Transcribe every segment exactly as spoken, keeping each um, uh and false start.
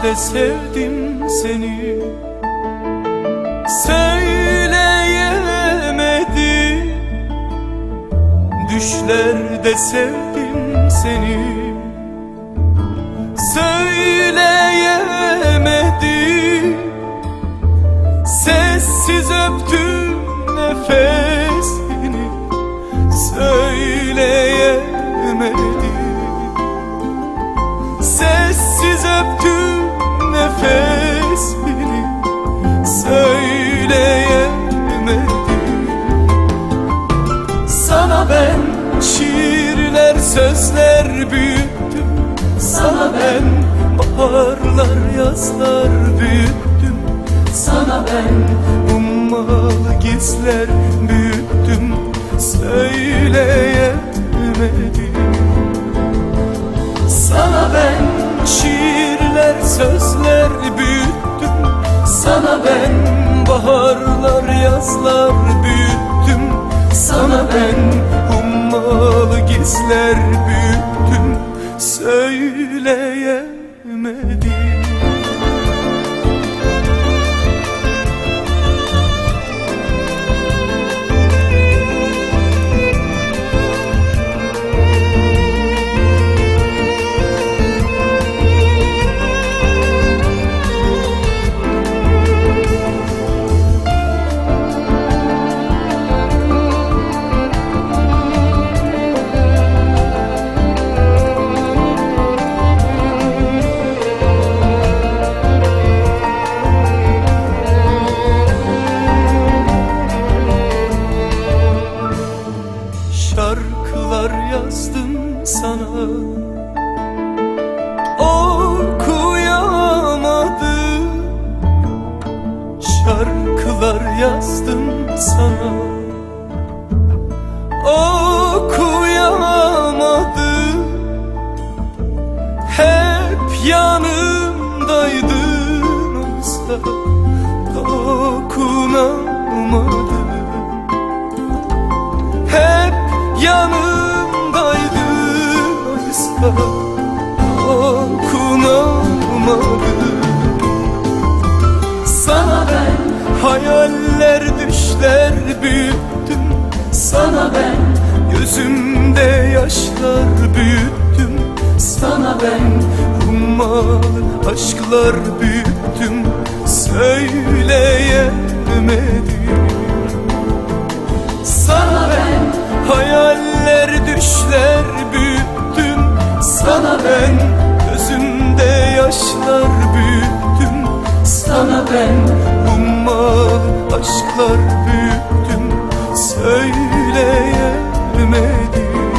Düşlerde sevdim seni, söyleyemedim. Düşlerde sevdim seni, söyleyemedim. Sessiz öptüm nefesini, söyleyemedim. Sessiz öptüm nefesini, söyleyemedim. Sana ben şiirler, sözler büyüttüm. Sana ben baharlar, yazlar büyüttüm. Sana ben ummalı gizler büyüttüm, söyleyemedim. Sana ben şiirler, sözler büyüttüm. Sana ben baharlar, yazlar büyüttüm. Sana ben ummalı gizler büyüttüm, söyleyemedim. Şarkılar yazdım sana, okuyamadım. Şarkılar yazdım sana, okuyamadım. Hep yanımdaydın oysa dokunamadım. Hep yanımdaydın oysa dokunamadım. Sana ben hayaller, düşler büyüttüm. Sana ben gözümde yaşlar büyüttüm. Sana ben ummalı aşklar büyüttüm, söyleyemedim. Sana ben hayaller, düşler büyüttüm. Sana ben gözümde yaşlar büyüttüm. Sana ben ummalı aşklar büyüttüm, söyleyemedim.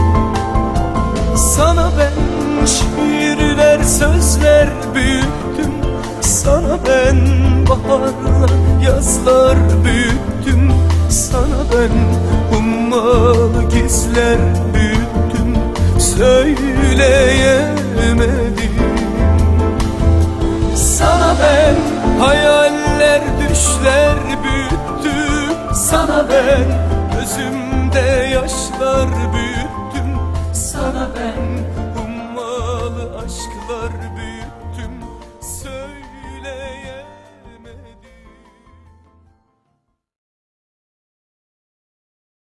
Sana ben şiirler, sözler büyüttüm. Sana ben baharlar, yazlar büyüttüm. Sana ben ummalı gizler büyüttüm, söyleyemedim. Sana ben hayaller, düşler büyüttüm. Sana ben gözümde yaşlar büyüttüm. Sana ben ummalı aşklar büyüttüm,